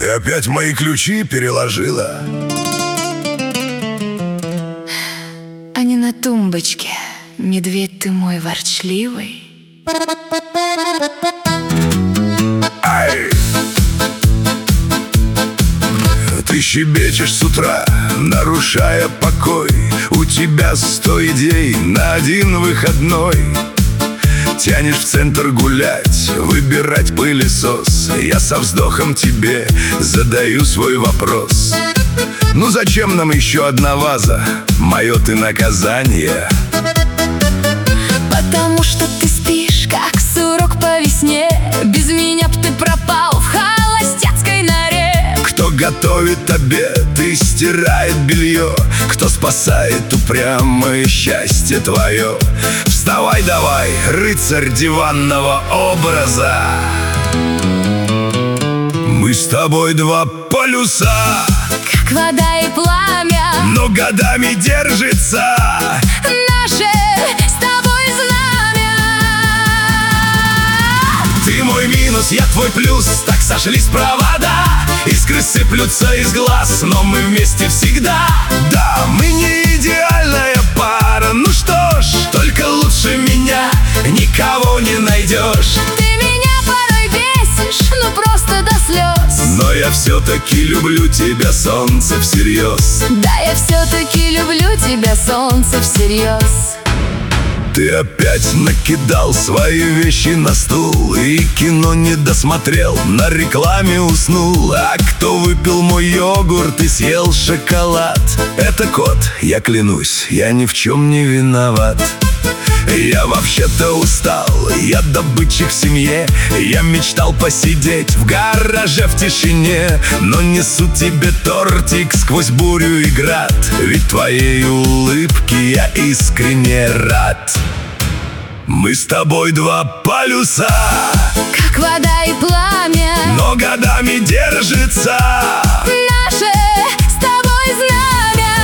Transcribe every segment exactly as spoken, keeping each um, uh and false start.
Ты опять мои ключи переложила? Они на тумбочке. Медведь ты мой ворчливый. Ай! Ты щебечешь с утра, нарушая покой. У тебя сто идей на один выходной. Тянешь в центр гулять, выбирать пылесос. Я со вздохом тебе задаю свой вопрос. Ну зачем нам еще одна ваза? Мое ты наказание. Потому что ты спишь, как сурок по весне. Без меня б ты пропал в холостяцкой норе. Кто готовит обед и стирает белье, кто спасает упрямое счастье твое. Вставай давай, рыцарь диванного образа. Мы с тобой два полюса, как вода и пламя, но годами держится наше с тобой знамя. Ты мой минус, я твой плюс, так сошлись провода. Искры сыплются из глаз, но мы вместе всегда. Да, мы не идеальная пара, ну что ж, только лучше меня никого не найдешь. Ты меня порой бесишь, ну просто до слез. Но я все-таки люблю тебя, солнце, всерьез. Да, я все-таки люблю тебя, солнце, всерьез. Ты опять накидал свои вещи на стул и кино не досмотрел, на рекламе уснул. А кто выпил мой йогурт и съел шоколад? Это кот, я клянусь, я ни в чем не виноват. Я вообще-то устал, я добытчик в семье. Я мечтал посидеть в гараже в тишине, но несу тебе тортик сквозь бурю и град. Ведь твоей улыбки я искренне рад. Мы с тобой два полюса, как вода и пламя, но годами держится наше с тобой знамя.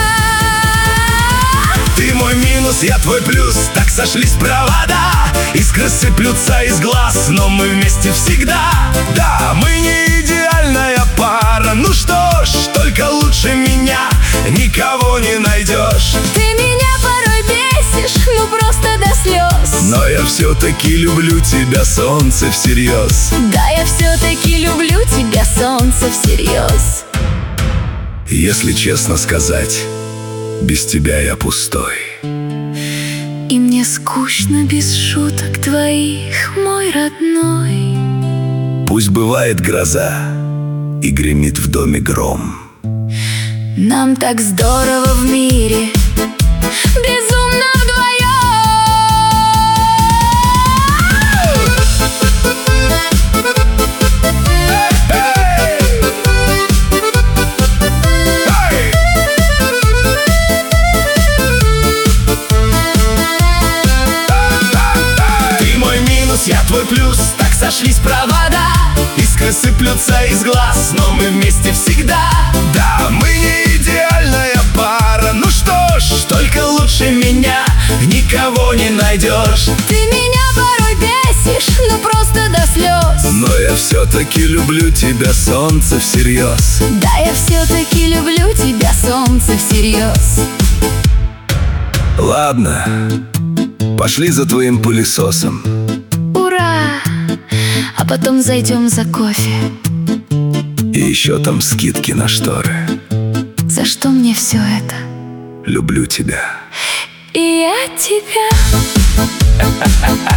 Ты мой минус, я твой плюс, так сошлись провода. Искры сыплются из глаз, но мы вместе всегда. Да, мы не идеальная пара, ну что ж, только лучше меня никого не найдешь. Ты меня порой бесишь, ну просто до слез. Но я все-таки люблю тебя, солнце, всерьез. Да, я все-таки люблю тебя, солнце, всерьез. Если честно сказать, без тебя я пустой. И мне скучно без шуток твоих, мой родной. Пусть бывает гроза и гремит в доме гром. Нам так здорово в мире, безумно вдвоем. Ты мой минус, я твой плюс, так сошлись провода. Искры сыплются из глаз, но мы вместе всегда. Да, мы не идеальная пара, ну что ж, только лучше меня никого не найдешь. Ты меня порой бесишь, ну просто до слез. Но я все-таки люблю тебя, солнце, всерьез. Да, я все-таки люблю тебя, солнце, всерьез. Ладно, пошли за твоим пылесосом. Ура! А потом зайдем за кофе. И еще там скидки на шторы. За что мне все это? Люблю тебя. И я тебя.